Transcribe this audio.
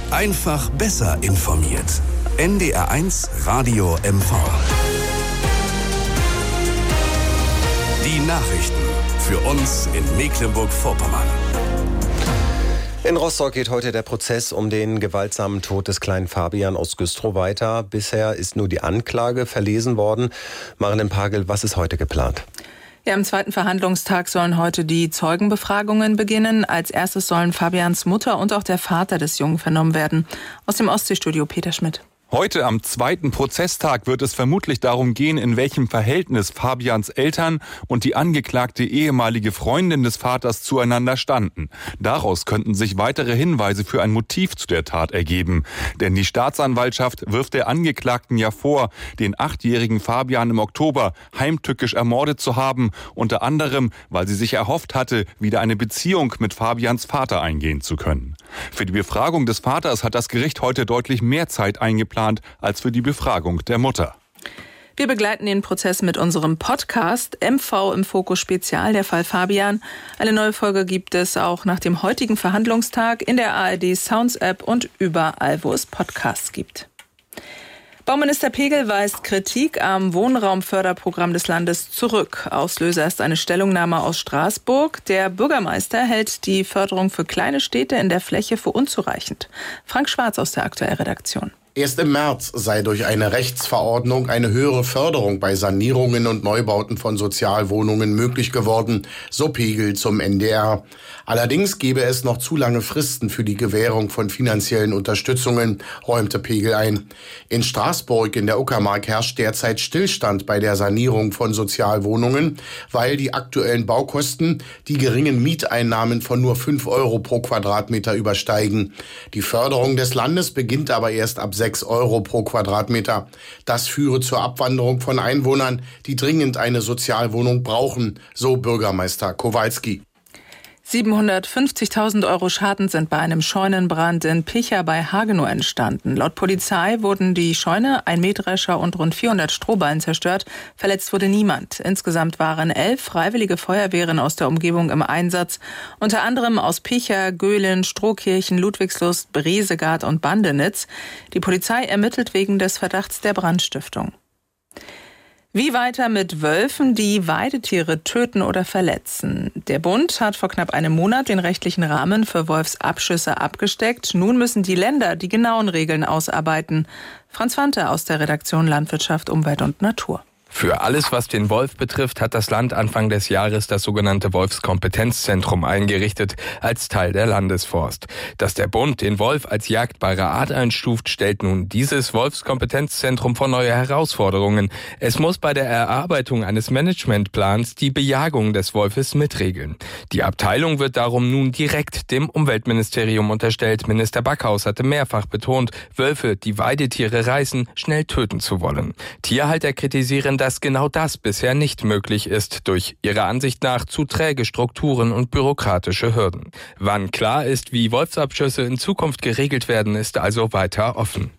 Einfach besser informiert. NDR1 Radio MV. Die Nachrichten für uns in Mecklenburg-Vorpommern. In Rostock geht heute der Prozess um den gewaltsamen Tod des kleinen Fabian aus Güstrow weiter. Bisher ist nur die Anklage verlesen worden. Marilen Pagel, was ist heute geplant? Ja, am zweiten Verhandlungstag sollen heute die Zeugenbefragungen beginnen. Als erstes sollen Fabians Mutter und auch der Vater des Jungen vernommen werden. Aus dem Ostseestudio Peter Schmidt. Heute am zweiten Prozesstag wird es vermutlich darum gehen, in welchem Verhältnis Fabians Eltern und die angeklagte ehemalige Freundin des Vaters zueinander standen. Daraus könnten sich weitere Hinweise für ein Motiv zu der Tat ergeben. Denn die Staatsanwaltschaft wirft der Angeklagten ja vor, den 8-jährigen Fabian im Oktober heimtückisch ermordet zu haben, unter anderem, weil sie sich erhofft hatte, wieder eine Beziehung mit Fabians Vater eingehen zu können. Für die Befragung des Vaters hat das Gericht heute deutlich mehr Zeit eingeplant als für die Befragung der Mutter. Wir begleiten den Prozess mit unserem Podcast MV im Fokus Spezial, der Fall Fabian. Eine neue Folge gibt es auch nach dem heutigen Verhandlungstag in der ARD Sounds App und überall, wo es Podcasts gibt. Bauminister Pegel weist Kritik am Wohnraumförderprogramm des Landes zurück. Auslöser ist eine Stellungnahme aus Straßburg. Der Bürgermeister hält die Förderung für kleine Städte in der Fläche für unzureichend. Frank Schwarz aus der Aktuellredaktion. Erst im März sei durch eine Rechtsverordnung eine höhere Förderung bei Sanierungen und Neubauten von Sozialwohnungen möglich geworden, so Pegel zum NDR. Allerdings gebe es noch zu lange Fristen für die Gewährung von finanziellen Unterstützungen, räumte Pegel ein. In Straßburg in der Uckermark herrscht derzeit Stillstand bei der Sanierung von Sozialwohnungen, weil die aktuellen Baukosten die geringen Mieteinnahmen von nur 5 Euro pro Quadratmeter übersteigen. Die Förderung des Landes beginnt aber erst ab 6 Euro pro Quadratmeter. Das führe zur Abwanderung von Einwohnern, die dringend eine Sozialwohnung brauchen, so Bürgermeister Kowalski. 750.000 Euro Schaden sind bei einem Scheunenbrand in Picha bei Hagenow entstanden. Laut Polizei wurden die Scheune, ein Mähdrescher und rund 400 Strohballen zerstört. Verletzt wurde niemand. Insgesamt waren 11 freiwillige Feuerwehren aus der Umgebung im Einsatz. Unter anderem aus Picha, Göhlen, Strohkirchen, Ludwigslust, Bresegard und Bandenitz. Die Polizei ermittelt wegen des Verdachts der Brandstiftung. Wie weiter mit Wölfen, die Weidetiere töten oder verletzen? Der Bund hat vor knapp einem Monat den rechtlichen Rahmen für Wolfsabschüsse abgesteckt. Nun müssen die Länder die genauen Regeln ausarbeiten. Franz Fante aus der Redaktion Landwirtschaft, Umwelt und Natur. Für alles, was den Wolf betrifft, hat das Land Anfang des Jahres das sogenannte Wolfskompetenzzentrum eingerichtet als Teil der Landesforst. Dass der Bund den Wolf als jagdbare Art einstuft, stellt nun dieses Wolfskompetenzzentrum vor neue Herausforderungen. Es muss bei der Erarbeitung eines Managementplans die Bejagung des Wolfes mitregeln. Die Abteilung wird darum nun direkt dem Umweltministerium unterstellt. Minister Backhaus hatte mehrfach betont, Wölfe, die Weidetiere reißen, schnell töten zu wollen. Tierhalter kritisieren, dass genau das bisher nicht möglich ist, durch ihrer Ansicht nach zu träge Strukturen und bürokratische Hürden. Wann klar ist, wie Wolfsabschüsse in Zukunft geregelt werden, ist also weiter offen.